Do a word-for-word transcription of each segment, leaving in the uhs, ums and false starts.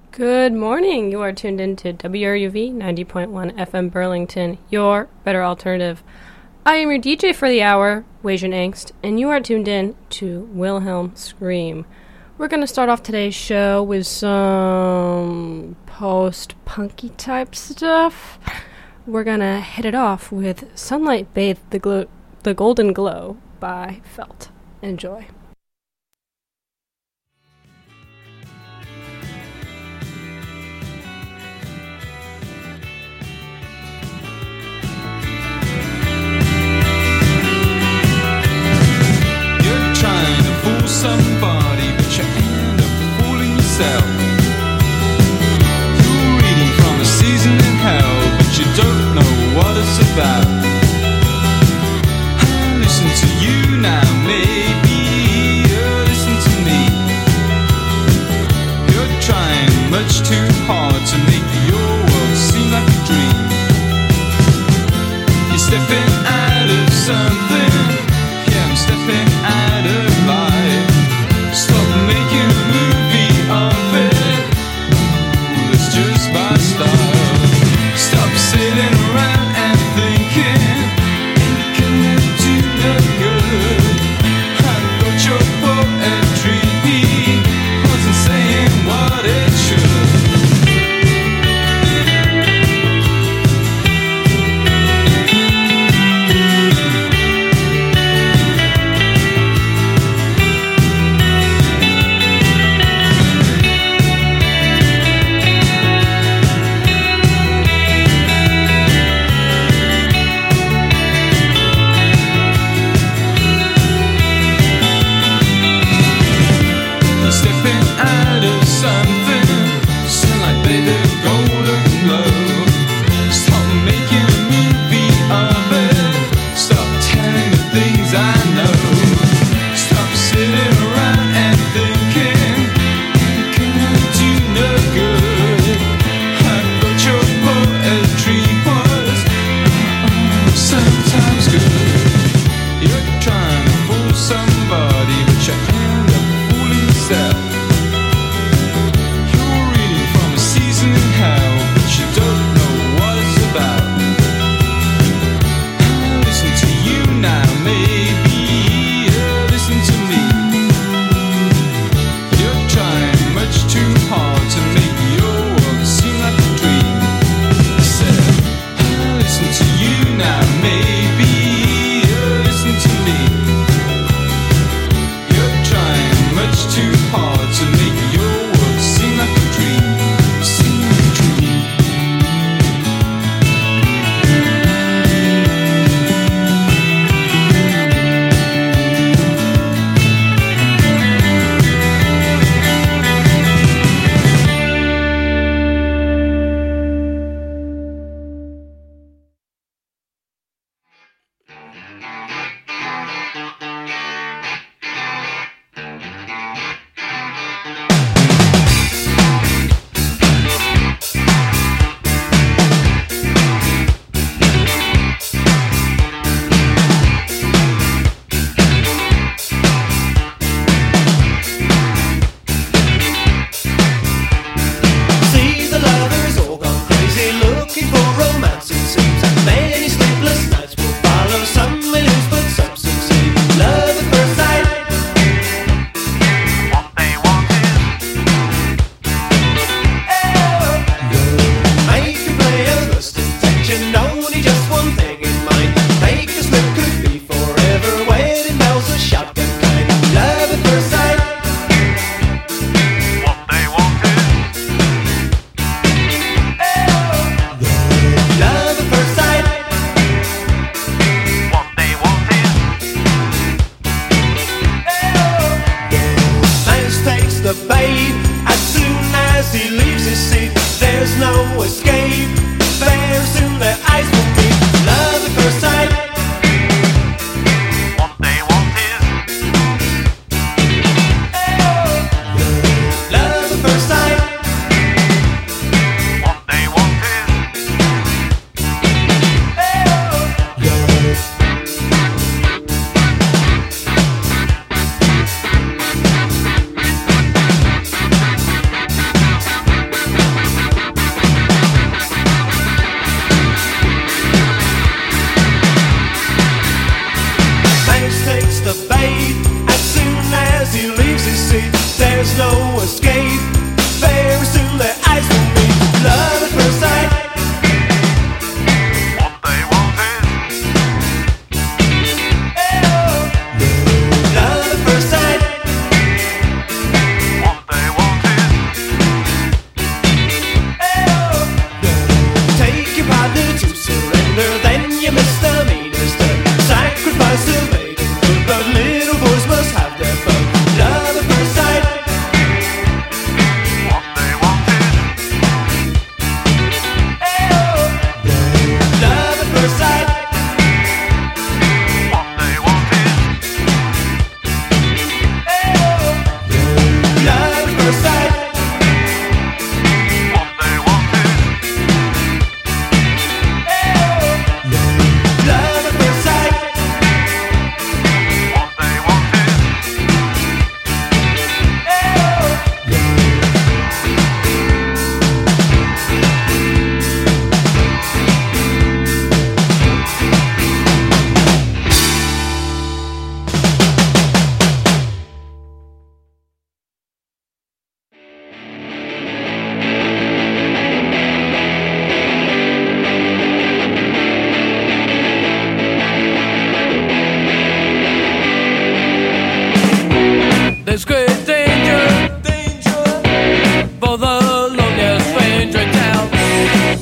Good morning. You are tuned in to W R U V ninety point one F M Burlington, your better alternative. I am your D J for the hour, Wasian Angst, and you are tuned in to Wilhelm Scream. We're going to start off today's show with some post-punky type stuff. We're going to hit it off with Sunlight Bathed the, Glo- the Golden Glow by Felt. Enjoy. Somebody, but you end up fooling yourself. You're reading from a season in hell, but you don't know what it's about. I listen to you now, maybe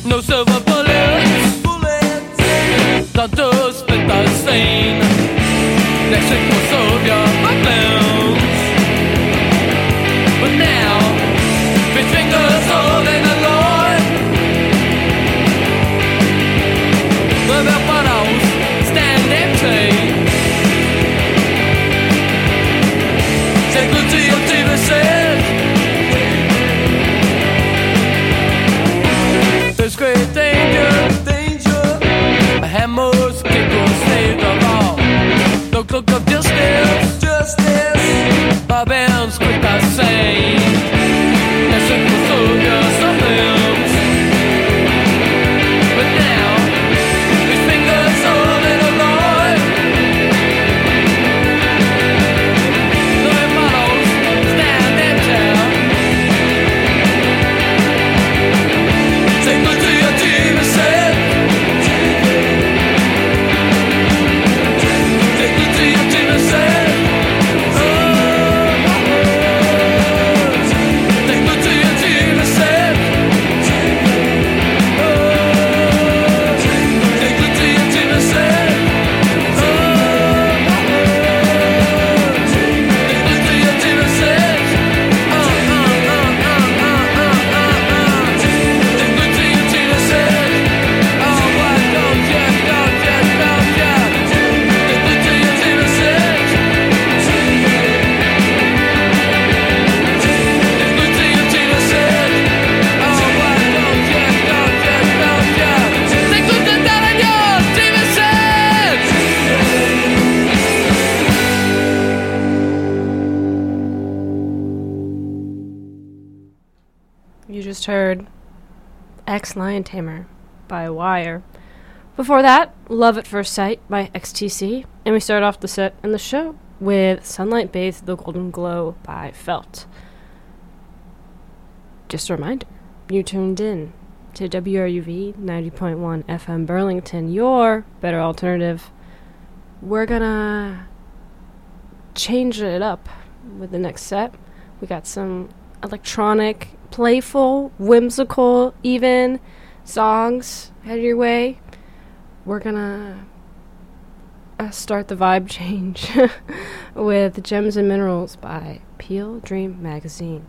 No silver bullets, bullets. Don't do split the scene. Next week we'll solve your problems. But now, with fingers holding the Lord, the milk bottles stand empty. Say good to your T V set. There's great danger, danger. A hammer's kick will save the law. No cloak of justice, justice. Barbarians quick to say, let's look for soldiers of limbs. But now, with fingers holding a Lord, the models stand and tell. Say good to your T V set. Say good to your T V set. You just heard X Lion Tamer by Wire. Before that, Love at First Sight by X T C. And we start off the set and the show with Sunlight Bathed the Golden Glow by Felt. Just a reminder, you tuned in to W R U V ninety point one F M Burlington, your better alternative. We're gonna change it up with the next set. We got some electronic, playful, whimsical, even songs headed your way. We're gonna uh, start the vibe change with Gems and Minerals by Peel Dream Magazine.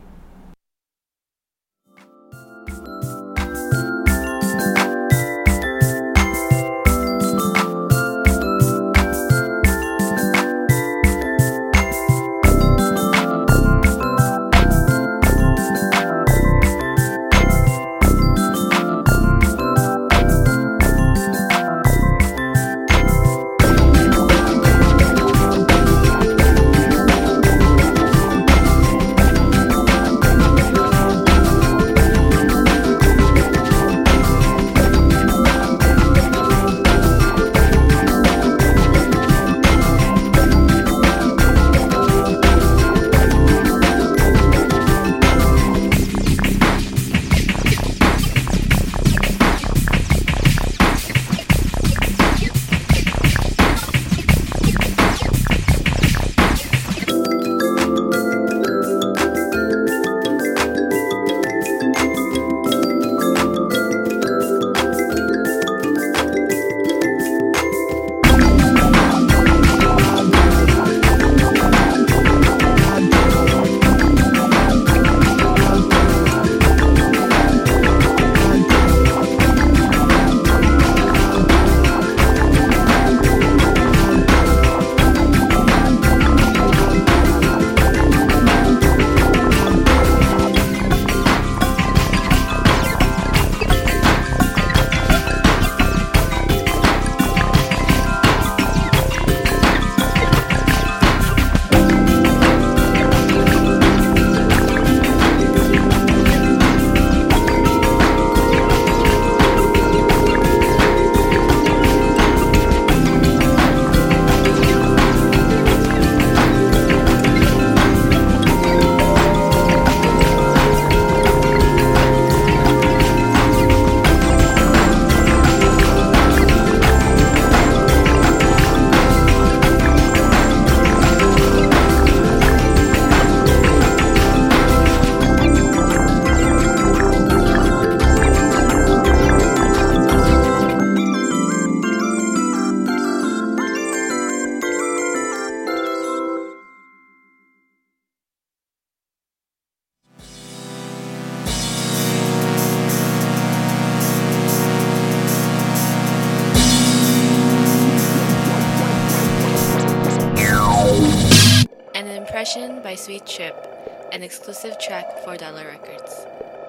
Depression by Sweet Trip, an exclusive track for Dollar Records.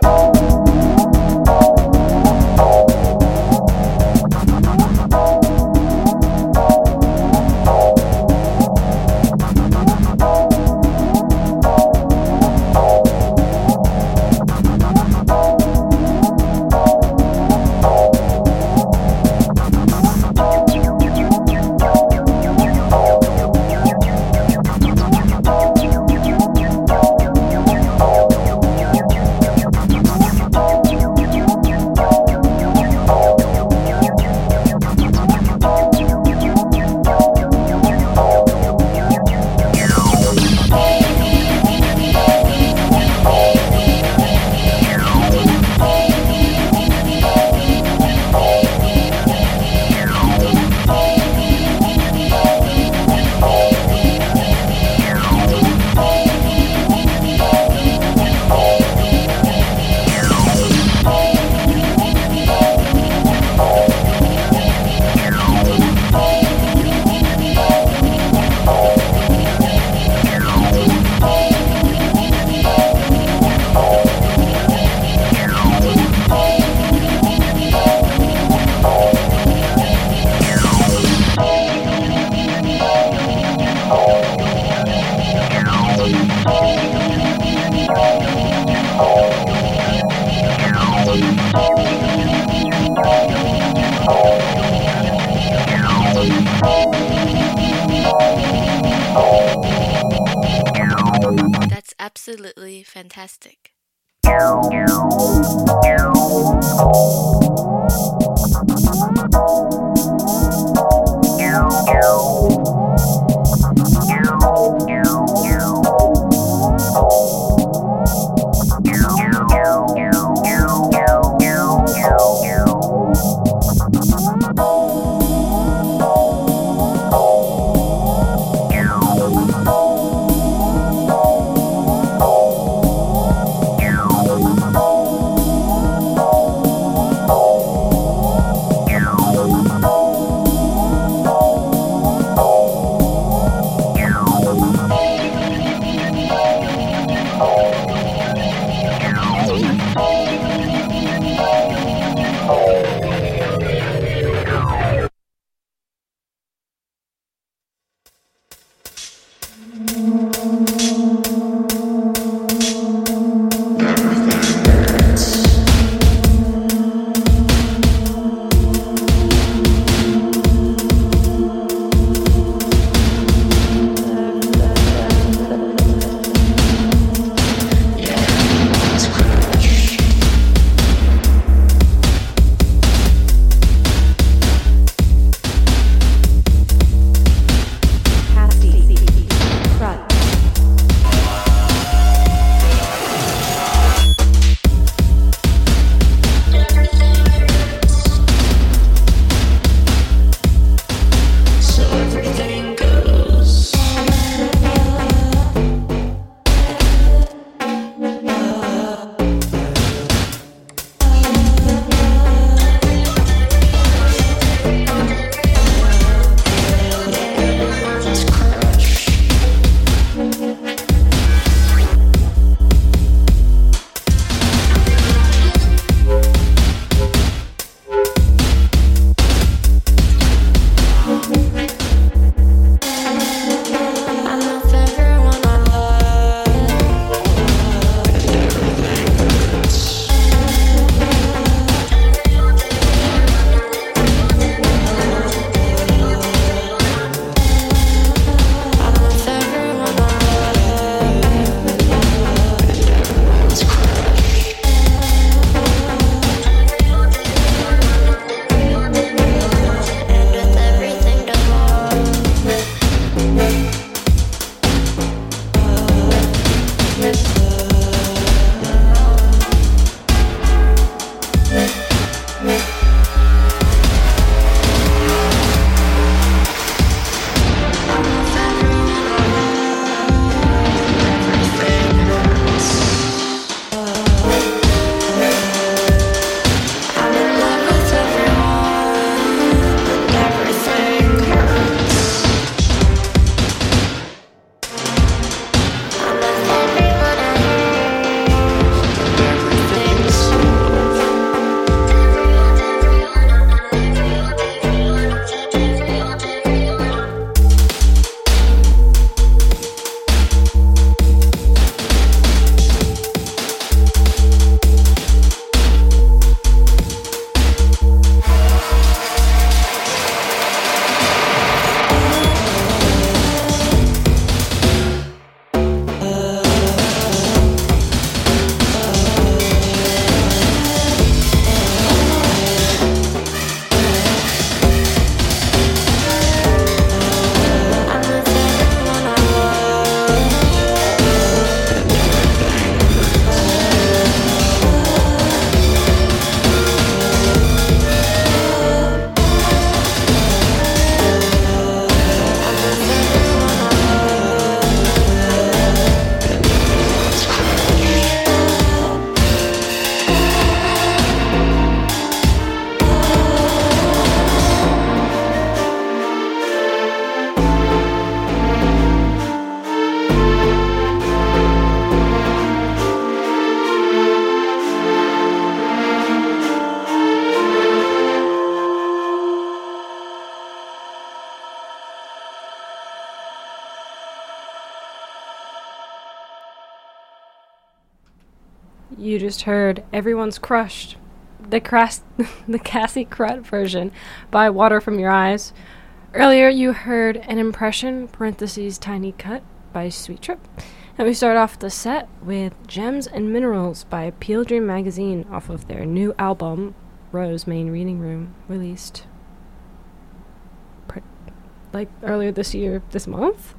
That's absolutely fantastic. Oh you just heard Everyone's Crushed, the, cras- the Cassie Crud version by Water From Your Eyes. Earlier, you heard An Impression, parentheses, Tiny Cut by Sweet Trip. And we start off the set with Gems and Minerals by Peel Dream Magazine off of their new album, Rose Main Reading Room, released pr- like earlier this year, this month?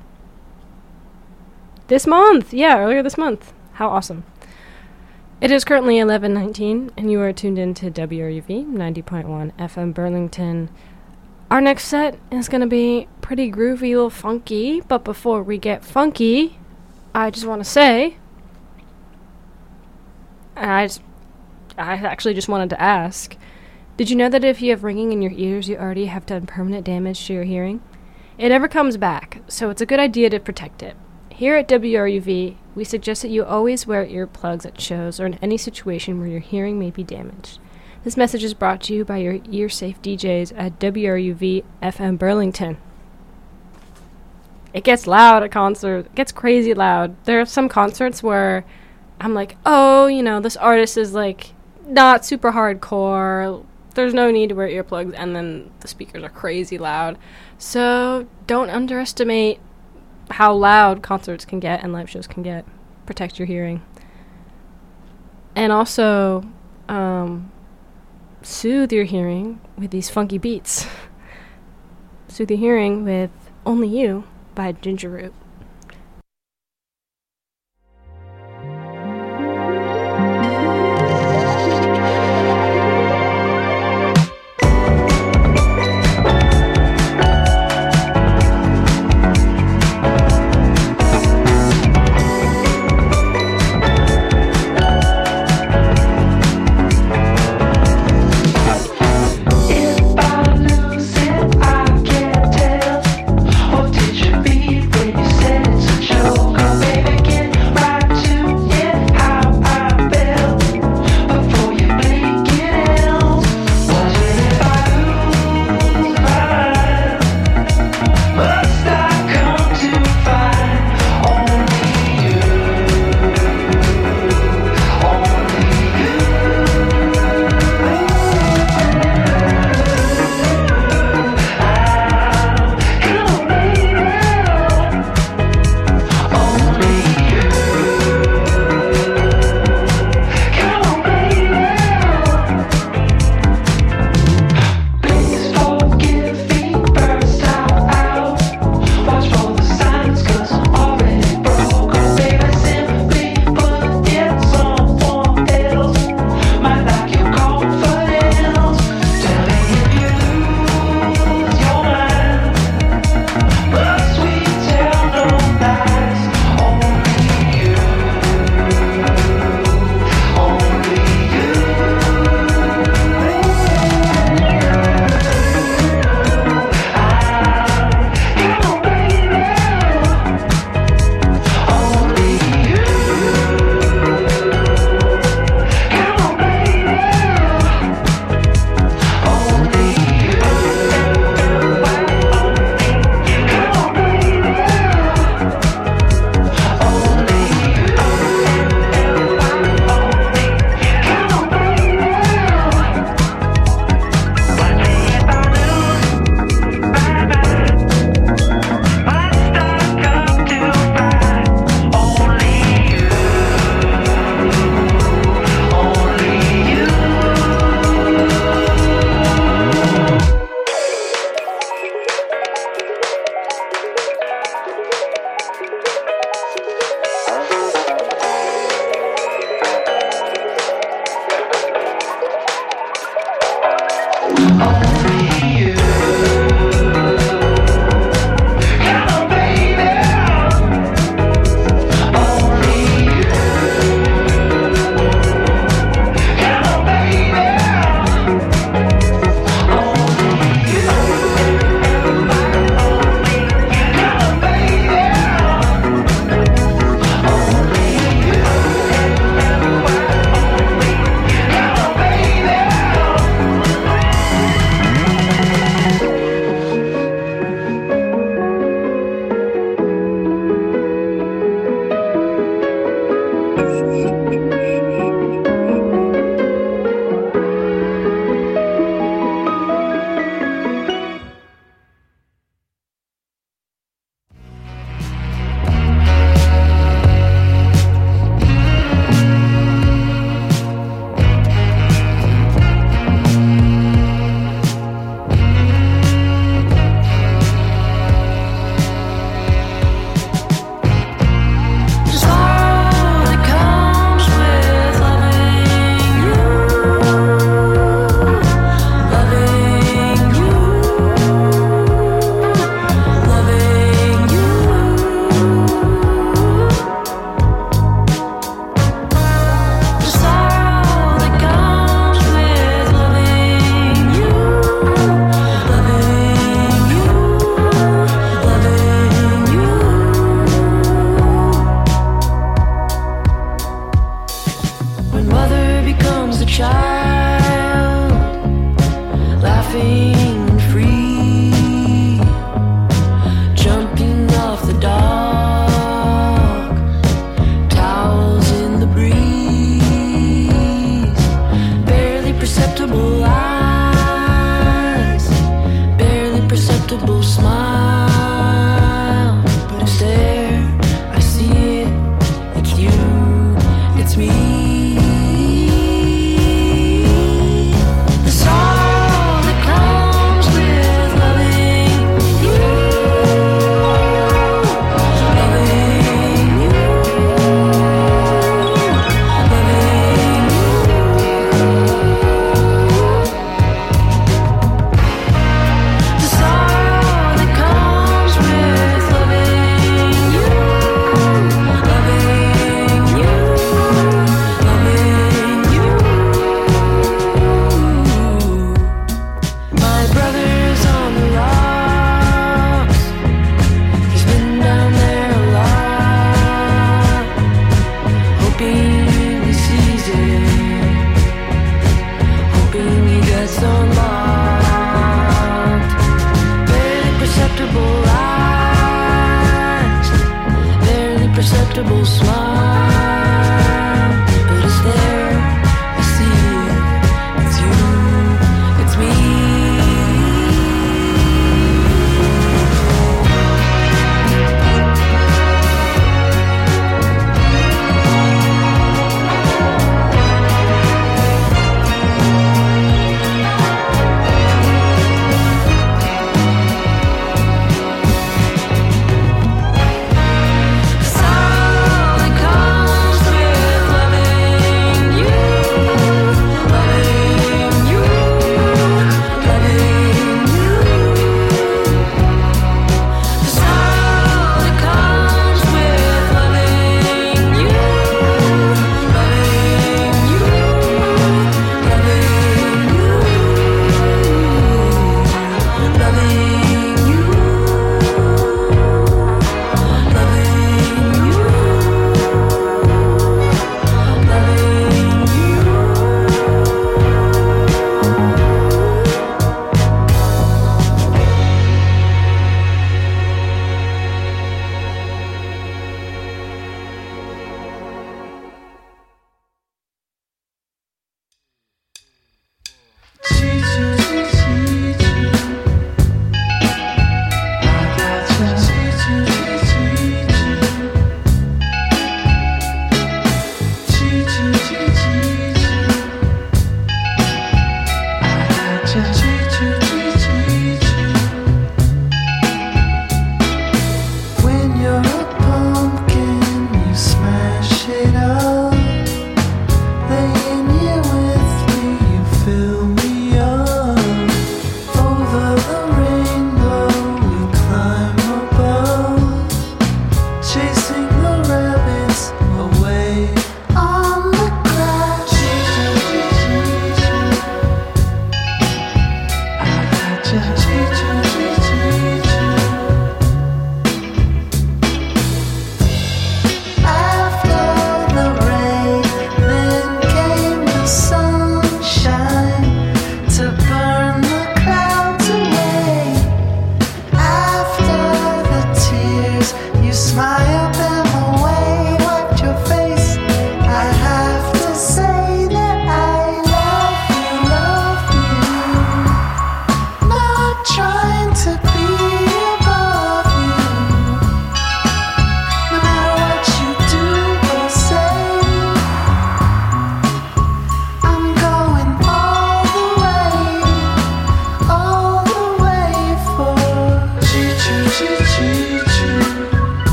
This month! Yeah, earlier this month. How awesome. It is currently eleven nineteen, and you are tuned in to W R U V ninety point one F M Burlington. Our next set is going to be pretty groovy, a little funky, but before we get funky, I just want to say, and I, just, I actually just wanted to ask, did you know that if you have ringing in your ears, you already have done permanent damage to your hearing? It never comes back, so it's a good idea to protect it. Here at W R U V, we suggest that you always wear earplugs at shows or in any situation where your hearing may be damaged. This message is brought to you by your ear-safe D Js at W R U V F M Burlington. It gets loud at concerts. It gets crazy loud. There are some concerts where I'm like, oh, you know, this artist is, like, not super hardcore. There's no need to wear earplugs. And then the speakers are crazy loud. So don't underestimate how loud concerts can get and live shows can get. Protect your hearing. And also, um, soothe your hearing with these funky beats. Soothe your hearing with Only You by Ginger Root. If I lose it, I can't tell. Or did you be when you laughing free, jumping off the dock, towels in the breeze, barely perceptible eyes, barely perceptible smile, but it's there, I see it, it's you, it's me. It's all that comes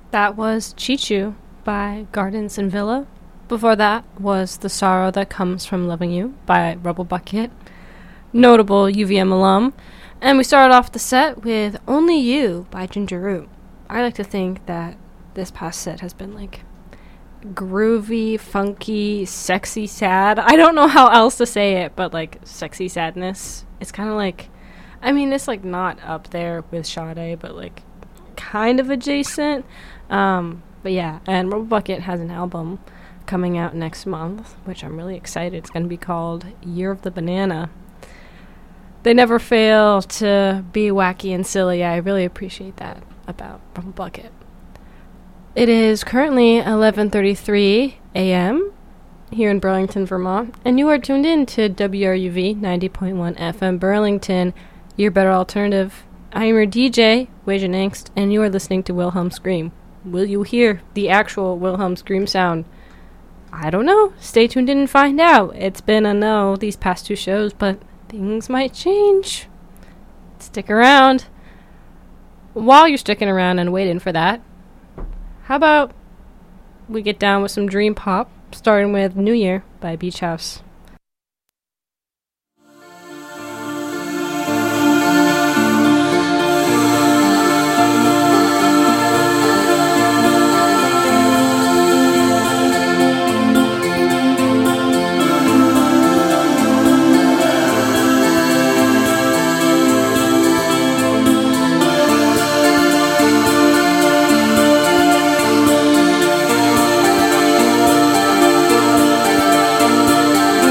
That was Chichu by Gardens and Villa. Before that was The Sorrow That Comes From Loving You by Rubble Bucket, notable U V M alum. And we started off the set with Only You by Ginger Root. I like to think that this past set has been like groovy, funky, sexy, sad. I don't know how else to say it, but like sexy sadness. It's kind of like, I mean, it's like not up there with Sade, but like kind of adjacent. Um, but yeah, and Rubble Bucket has an album coming out next month, which I'm really excited. It's going to be called Year of the Banana. They never fail to be wacky and silly. I really appreciate that about Rubble Bucket. It is currently eleven thirty-three a.m. here in Burlington, Vermont, and you are tuned in to W R U V ninety point one F M Burlington, your better alternative. I am your D J, Wajan Angst, and you are listening to Wilhelm Scream. Will you hear the actual Wilhelm Scream sound? I don't know. Stay tuned in and find out. It's been a no these past two shows, but things might change. Stick around. While you're sticking around and waiting for that, how about we get down with some dream pop, starting with New Year by Beach House. Thank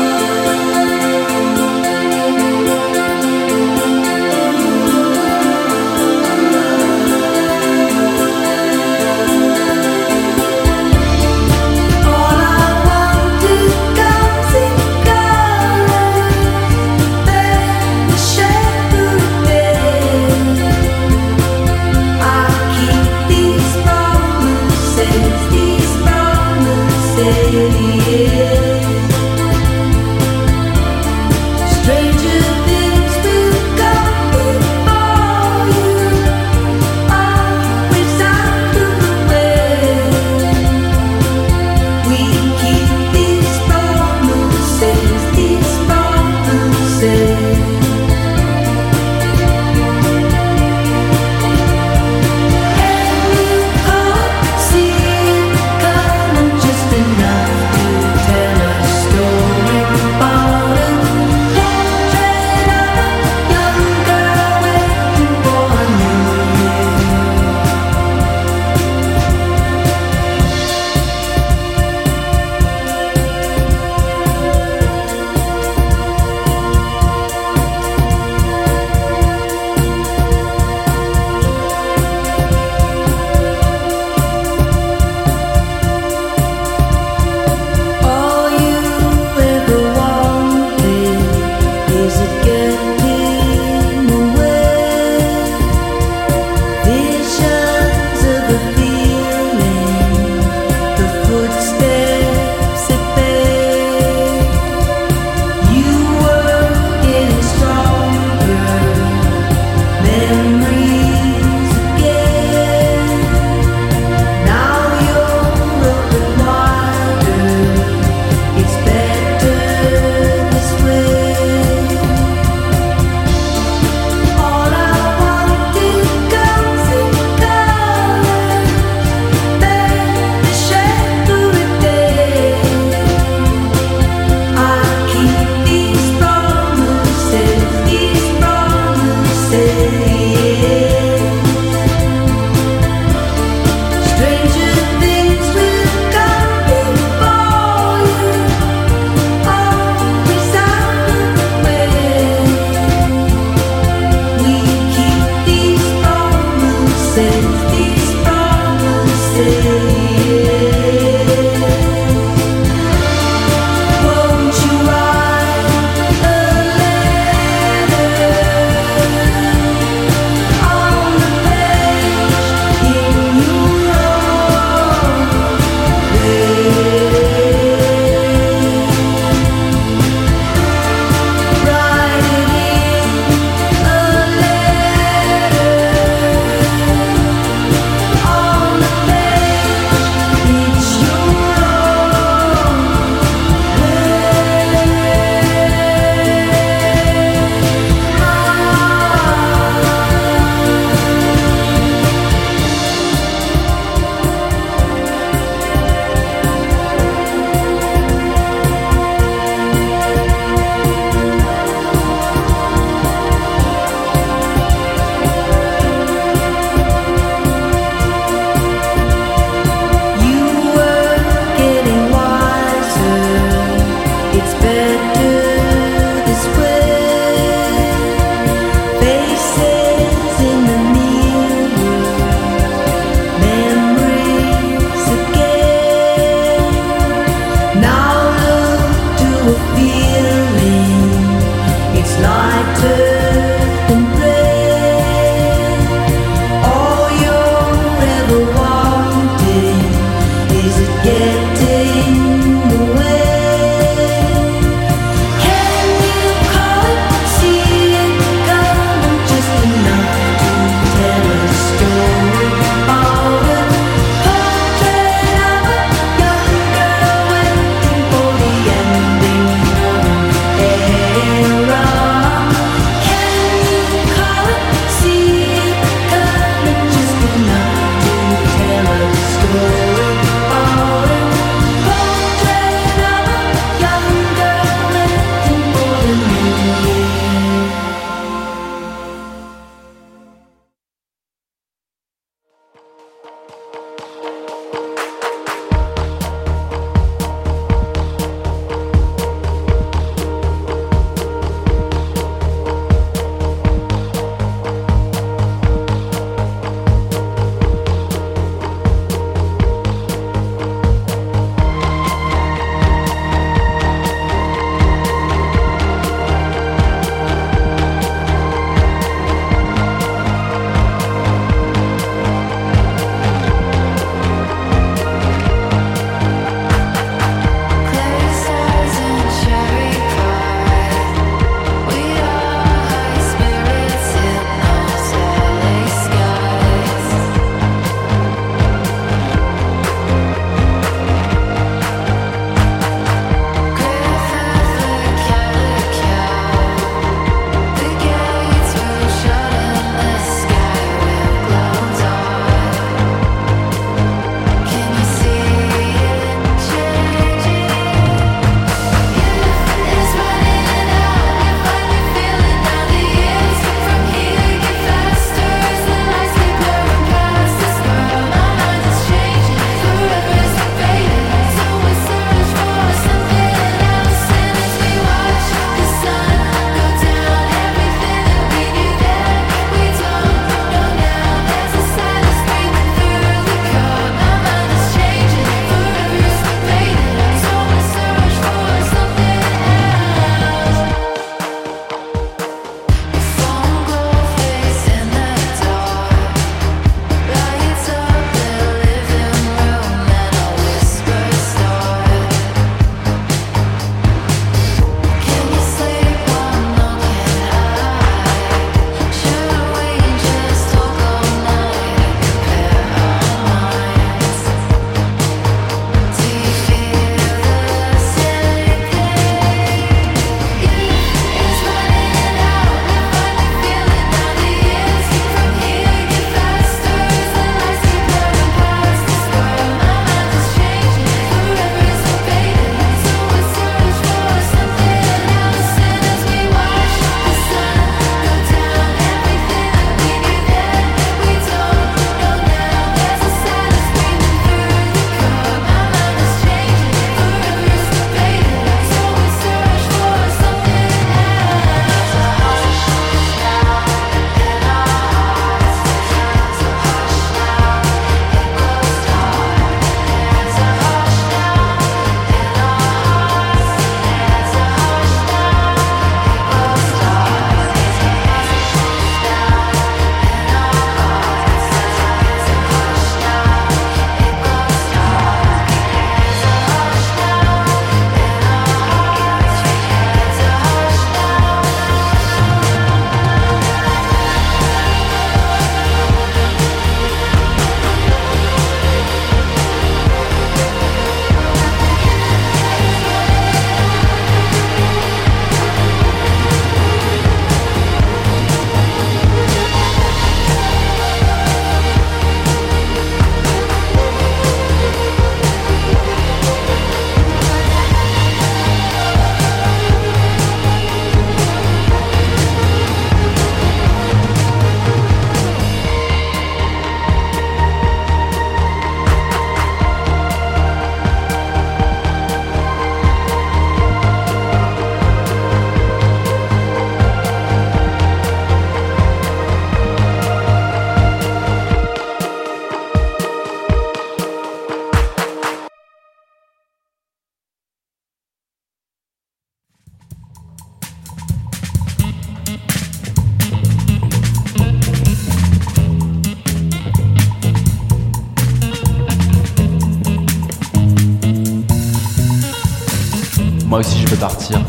Moi aussi je veux partir.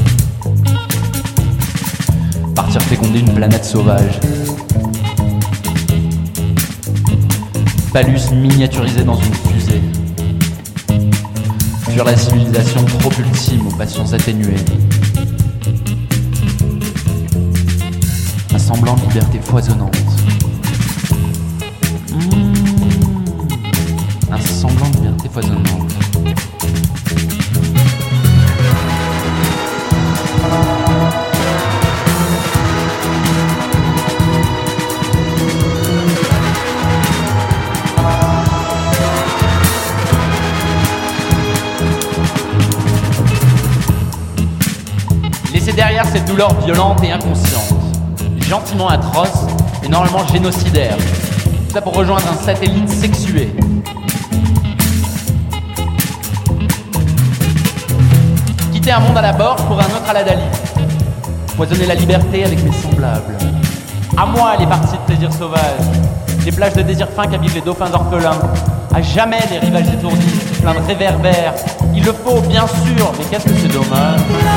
Partir féconder une planète sauvage. Palus miniaturisé dans une fusée. Fuir la civilisation trop ultime aux passions atténuées. Un semblant de liberté foisonnante. Mmh. Un semblant de liberté foisonnante. Laissez derrière cette douleur violente et inconsciente, gentiment atroce et normalement génocidaire. Tout ça pour rejoindre un satellite sexué. Quitter un monde à la Borg pour un autre à la Dali. Poisonner la liberté avec mes semblables. À moi les parties de plaisir sauvage, les plages de désir fin qu'habitent les dauphins orphelins. À jamais les rivages étourdis, plein de réverbères. Il le faut bien sûr, mais qu'est-ce que c'est dommage.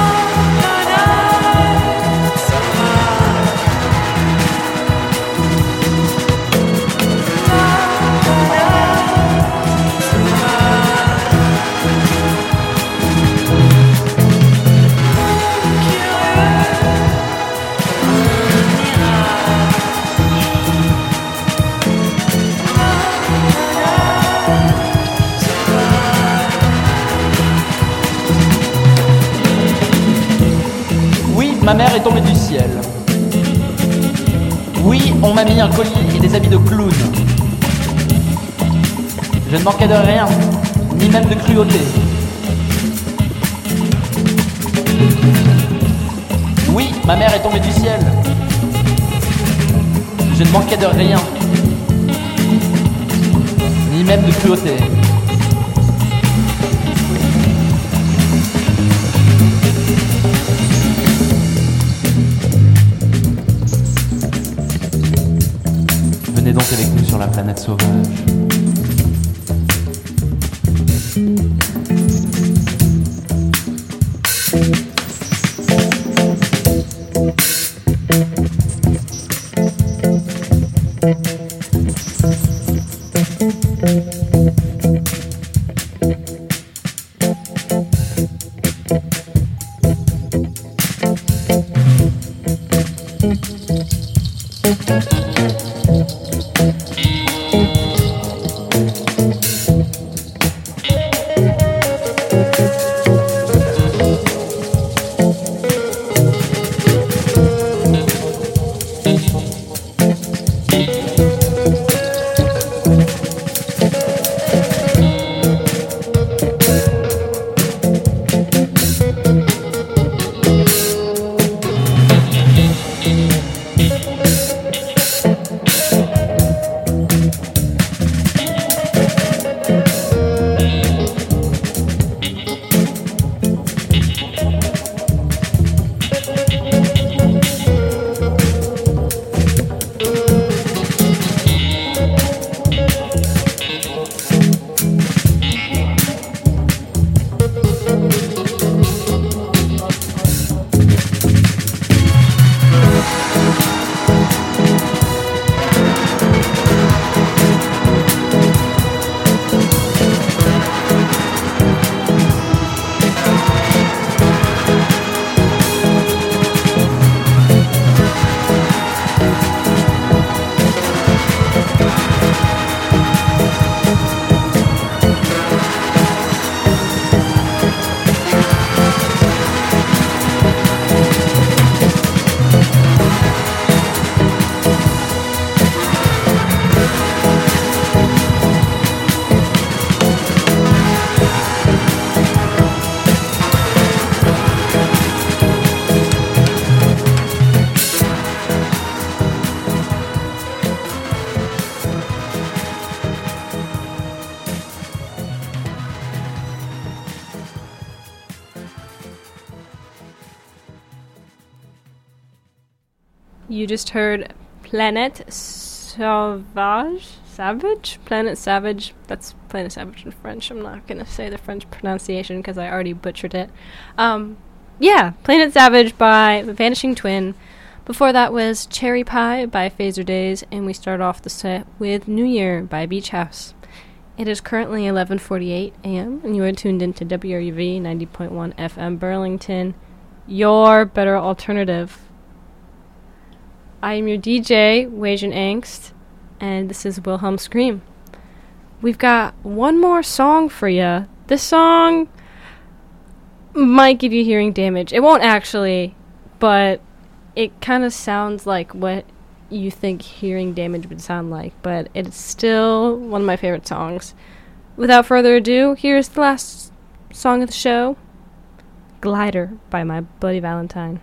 Ma mère est tombée du ciel. Oui, on m'a mis un collier et des habits de clown. Je ne manquais de rien, ni même de cruauté. Oui, ma mère est tombée du ciel. Je ne manquais de rien, ni même de cruauté. Venez donc avec nous sur la planète sauvage. You just heard Planète Sauvage, Savage? Planet Savage? That's Planet Savage in French. I'm not going to say the French pronunciation because I already butchered it. Um, yeah, Planet Savage by The Vanishing Twin. Before that was Cherry Pie by Phaser Days, and we start off the set with New Year by Beach House. It is currently eleven forty-eight a.m., and you are tuned into W R U V ninety point one F M Burlington, your better alternative. I am your D J, Wasian Angst, and this is Wilhelm Scream. We've got one more song for you. This song might give you hearing damage. It won't actually, but it kind of sounds like what you think hearing damage would sound like, but it's still one of my favorite songs. Without further ado, here's the last song of the show, Glider by My Bloody Valentine.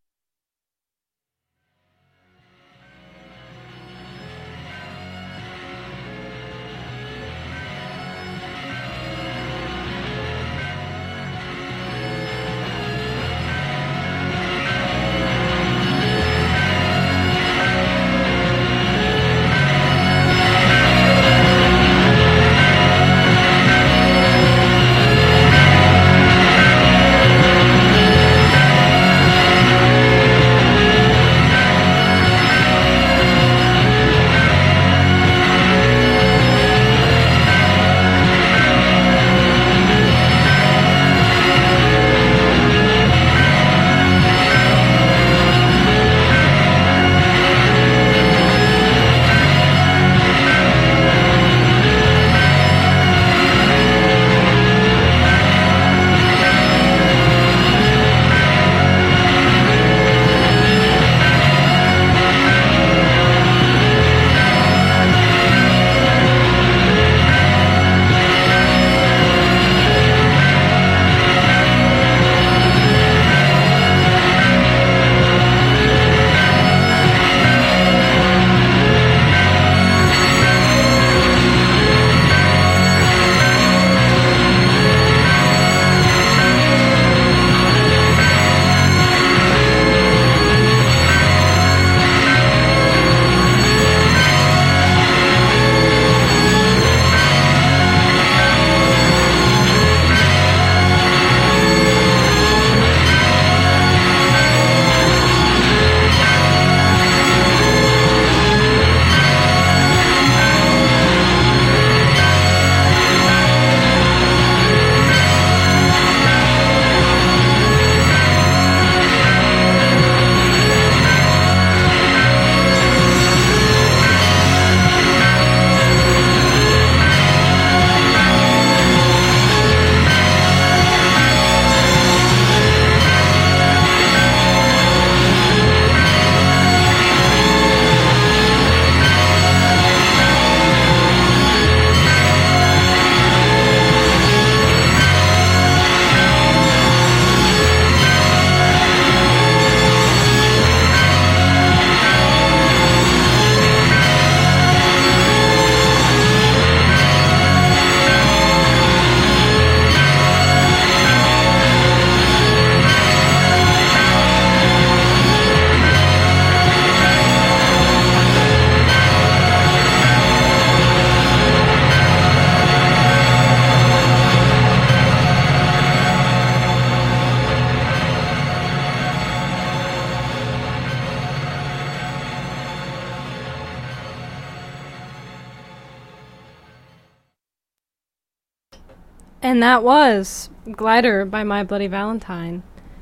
And that was Glider by My Bloody Valentine.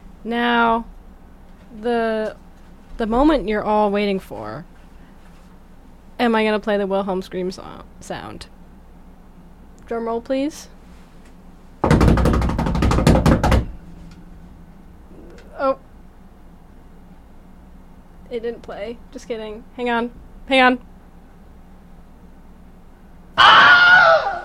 Now, the the moment you're all waiting for. Am I going to play the Wilhelm Scream so- sound? Drum roll, please. Oh. It didn't play. Just kidding. Hang on. Hang on. Ah!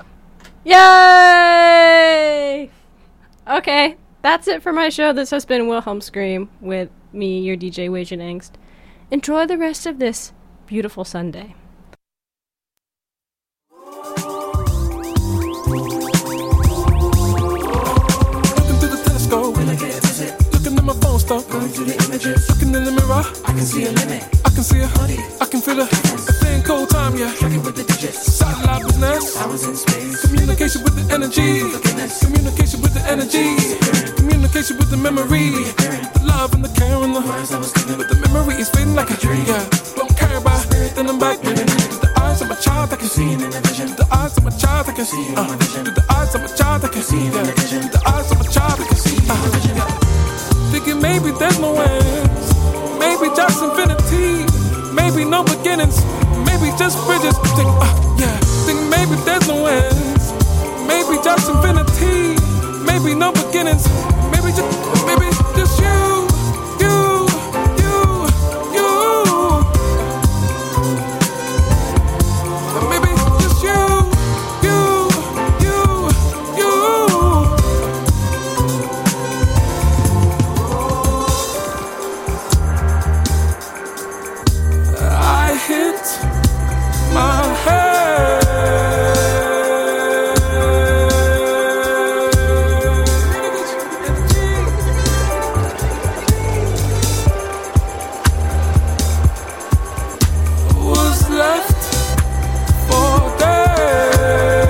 Yay! Okay, that's it for my show. This has been Wilhelm Scream with me, your D J, Wasian Angst. Enjoy the rest of this beautiful Sunday. Looking through the telescope, when I get a visit. Looking at my phone, stop going through the images. Looking in the mirror, I can see a limit. I can see a honey, I can feel a, a thing cold time, yeah. Tracking with the digits. business. I was in space. Communication with the energy. Communication with the energy. Communication with the memory. The love and the care and the words I was giving. But the memory is fading like a dream. Yeah, don't care about then I'm back. With the eyes of my child I can see. The eyes of my child I can see. Uh, with the eyes of my child I can see. Yeah, with the eyes of my child I can see. Uh, yeah. Thinking maybe there's no ends. Maybe just infinity. Maybe no beginnings. Maybe just bridges. Think, uh, yeah. Think maybe there's no ends. Maybe just infinity. Maybe no beginnings. Maybe just, maybe just you, you, you, you. Maybe just you, you, you, you. I hit my head. Was left for dead.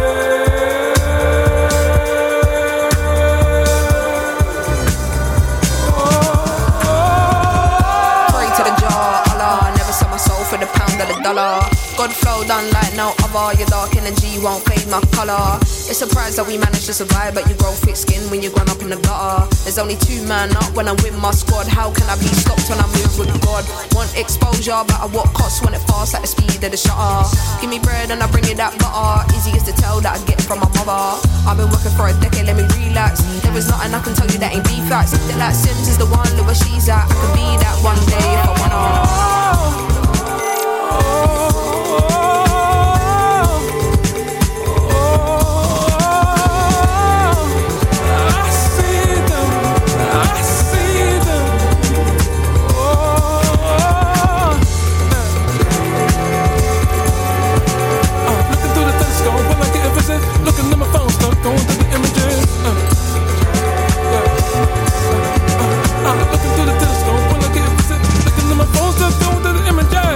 Pray to the jar, Allah. Never sell my soul for the pound or the dollar. God flow done like no other. Your dark energy won't fade my color. It's a surprise that we managed to survive, but you grow thick skin when you're grown up in the gutter. There's only two man up when I'm with my squad. How can I be stopped when I move with God? Want exposure, but at what cost? When it fast like the speed of the shutter. Give me bread and I bring you that butter. Easy as to tell that I get it from my mother. I've been working for a decade, let me relax. There is nothing I can tell you that ain't be facts. They're like Sims is the one, look where she's at. I could be that one day if I wanna. Looking at my phone, start going through the images. Uh, yeah. uh, uh, looking through the telescope when I get visit. Looking at my phone, start going through the images.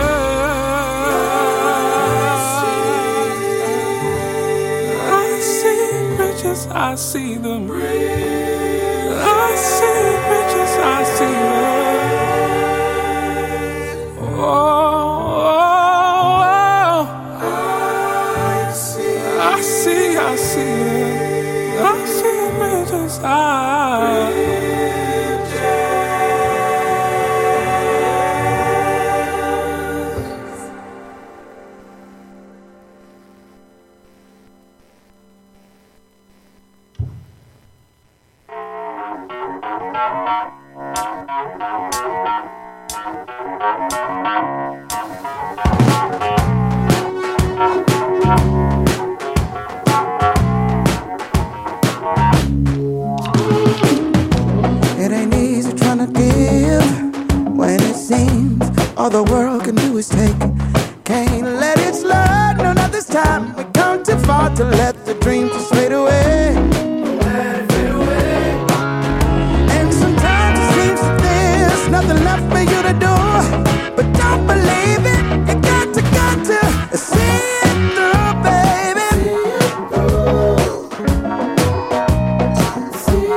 I see riches, I see them. I see riches, I see them. Oh. I see, I see it. I see images. I all the world can do is take. Can't let it slide, no, not this time. We come too far to let the dreams just fade away. Let it fade away. And sometimes it seems that there's nothing left for you to do. But don't believe it, you got to, got to see it through, baby. See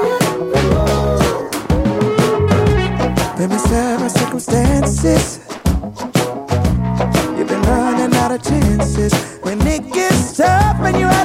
it through. Baby, several circumstances. You've been running out of chances. When it gets tough and you're